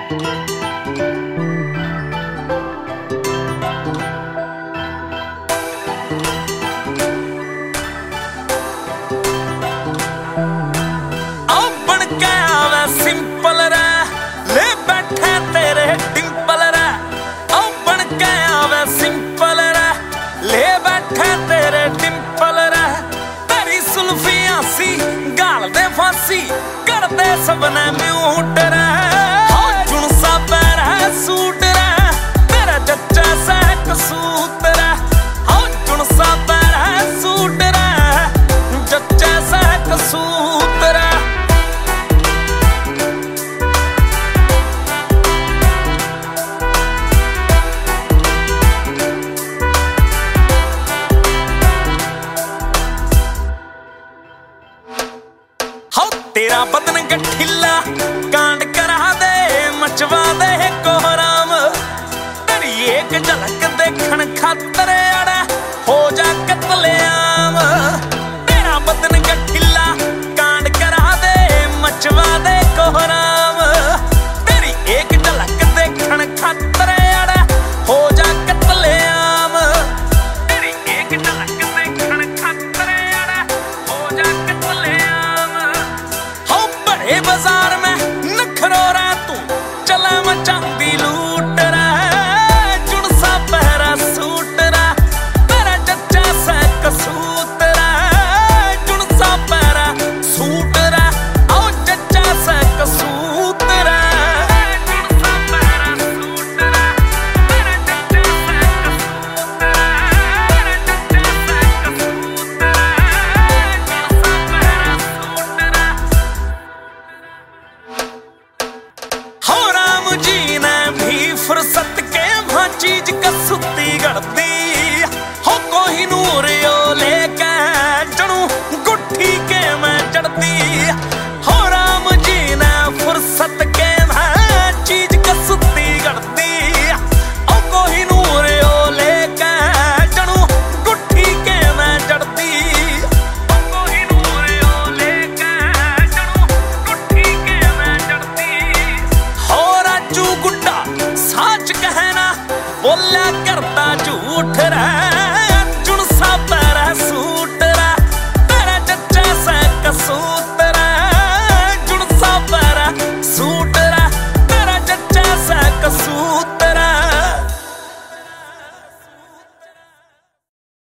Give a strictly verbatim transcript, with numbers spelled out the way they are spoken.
फांसी करते सबने म्यूट रे जुन सा पैर है सूट रे तेरा जच्चा सा कसूत रे जुन सा पैर है सूट रे जच्चा सा कसूत रे तेरा बदन गठिला कांड करा दे मचवा दे कोहराम तेरी एक झलक देखण खातर